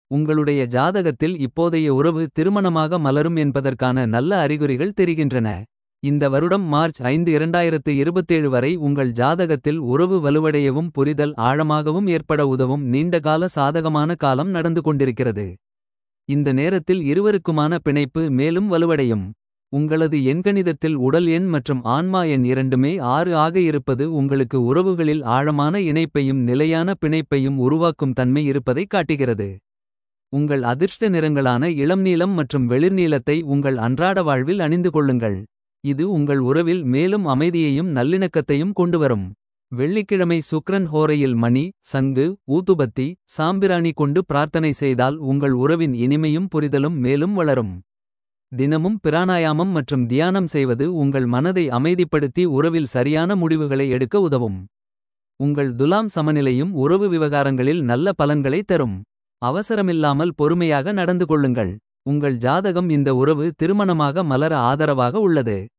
உங்களுடைய ஜாதகத்தில் இப்போதைய உறவு திருமணமாக மலரும் என்பதற்கான நல்ல அறிகுறிகள் தெரிகின்றன. இந்த வருடம் மார்ச் 5 2027 வரை உங்கள் ஜாதகத்தில் உறவு வலுவடையவும் புரிதல் ஆழமாகவும் ஏற்பட உதவும் நீண்டகால சாதகமான காலம் நடந்து கொண்டிருக்கிறது. இந்த நேரத்தில் இருவருக்குமான பிணைப்பு மேலும் வலுவடையும். உங்களது எண்கணிதத்தில் உடல் எண் மற்றும் ஆன்மா எண் இரண்டுமே 6 ஆக இருப்பது உங்களுக்கு உறவுகளில் ஆழமான இணைப்பையும் நிலையான பிணைப்பையும் உருவாக்கும் தன்மை இருப்பதைக் காட்டுகிறது. உங்கள் அதிர்ஷ்ட நிறங்களான இளம் நீலம் மற்றும் வெளிர்நீலத்தை உங்கள் அன்றாட வாழ்வில் அணிந்து கொள்ளுங்கள். இது உங்கள் உறவில் மேலும் அமைதியையும் நல்லிணக்கத்தையும் கொண்டுவரும். வெள்ளிக்கிழமை சுக்கிரன் ஹோரையில் மணி, சங்கு, ஊதுபத்தி, சாம்பிராணி கொண்டு பிரார்த்தனை செய்தால் உங்கள் உறவின் இனிமையும் புரிதலும் மேலும் வளரும். தினமும் பிராணாயாமம் மற்றும் தியானம் செய்வது உங்கள் மனதை அமைதிப்படுத்தி உறவில் சரியான முடிவுகளை எடுக்க உதவும். உங்கள் துலாம் சமநிலையும் உறவு விவகாரங்களில் நல்ல பலன்களை தரும். அவசரமில்லாமல் பொறுமையாக நடந்து கொள்ளுங்கள். உங்கள் ஜாதகம் இந்த உறவு திருமணமாக மலர ஆதரவாக உள்ளது.